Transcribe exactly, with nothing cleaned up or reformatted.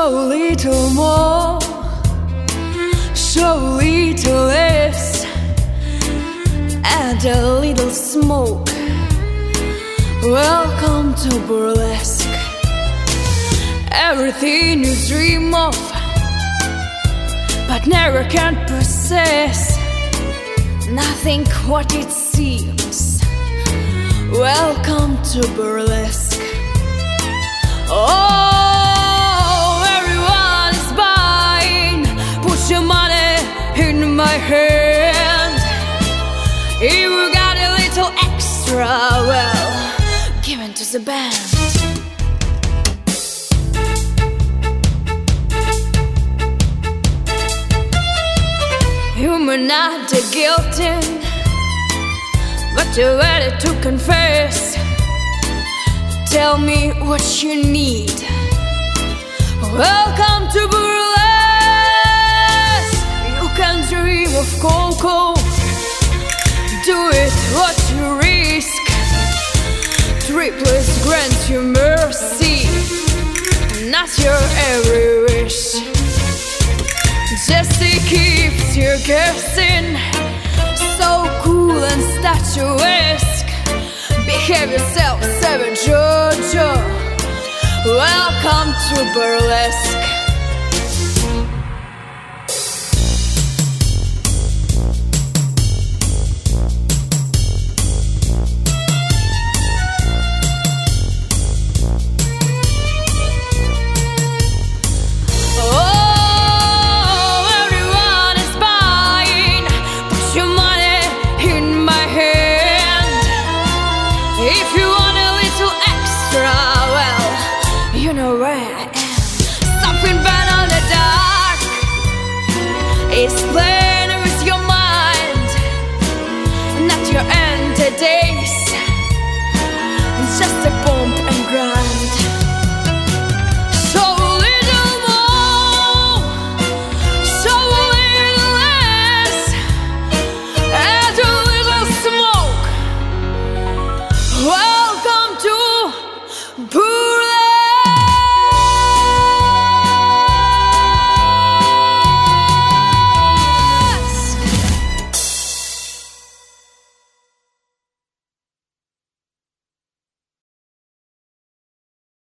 show little more, show little less, add a little smoke. Welcome to burlesque. Everything you dream of but never can possess, nothing what it seems. Welcome to burlesque. Oh, everyone is buying. Put your money in my hand. If you got a little extra, well, give it to the band. You're not the guilty, but you're ready to confess. Tell me what you need. Welcome to burlesque. You can dream of cocoa, do it what you risk. Triplets grant you mercy, not your every wish. Jesse keeps you guessing, so cool and statuesque. Behave yourself, Savage Jojo. Welcome to burlesque. If you want a little extra, well, you know where I am. Something bad on the dark is playing.